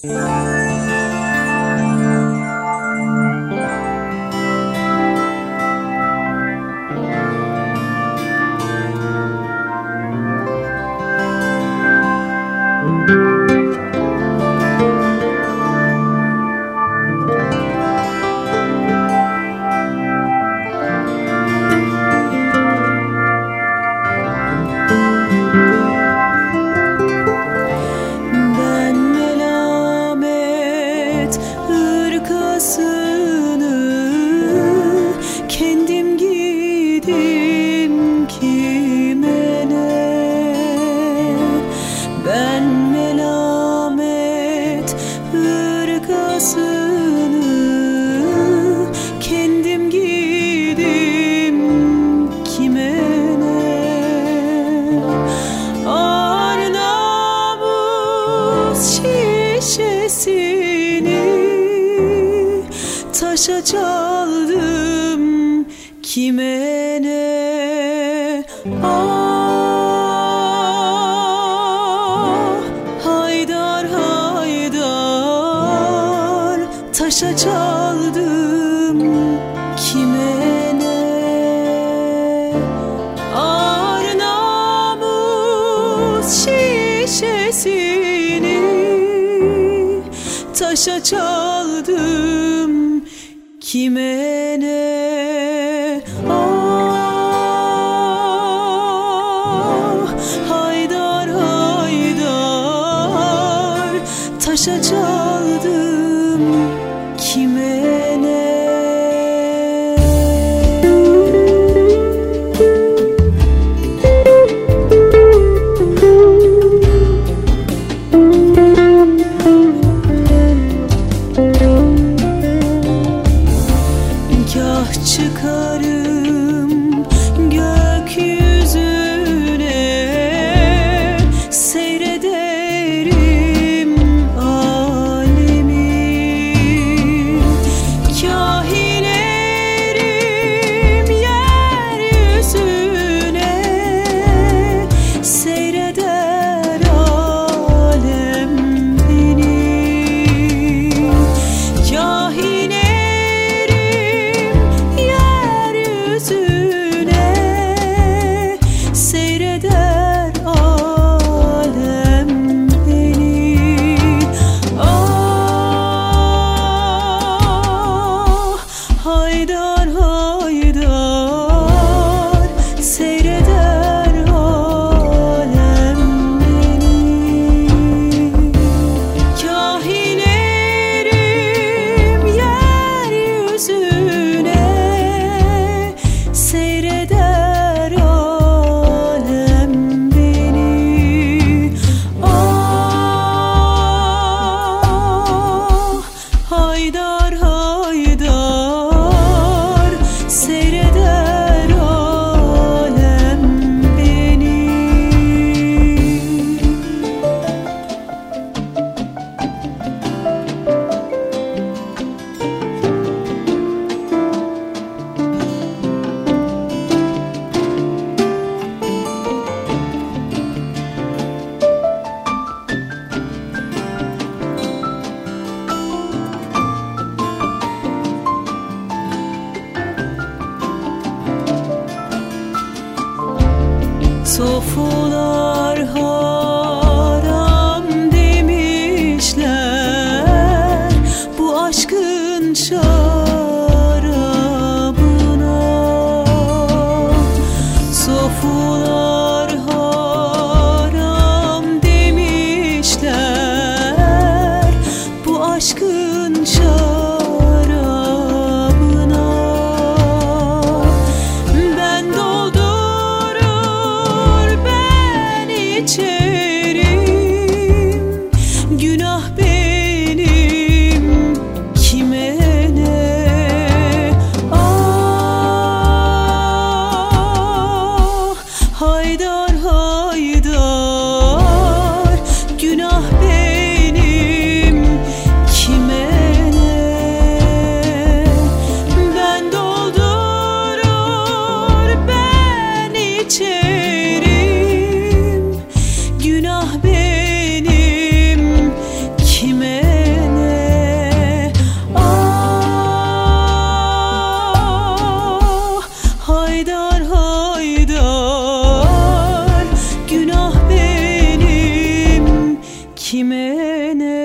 Taşa çaldım kime ne? Ah, Haydar Haydar, taşa çaldım kime ne? Ar namus şişesini taşa çaldım kime ne? Ah, Haydar Haydar, taşa çaldım kime ne? Gah çıkarım gökyüzüne, seyrederim alemi. Kah inerim yeryüzüne, seyreder alem beni. Kah seyreder alem beni. Ah, Haydar Haydar, seyreder alem beni. Kah inerim yeryüzüne, seyreder alem beni. Ah, Haydar Haydar, seyreder alem beni. Sofular haram demişler bu aşkın şarabına. Sofular haram demişler bu aşkın şarabına. Ben içerim, günah benim kime ne? Ah, Haydar Haydar, günah benim kime ne? Ben doldurur ben içerim, günah benim kime kime ne?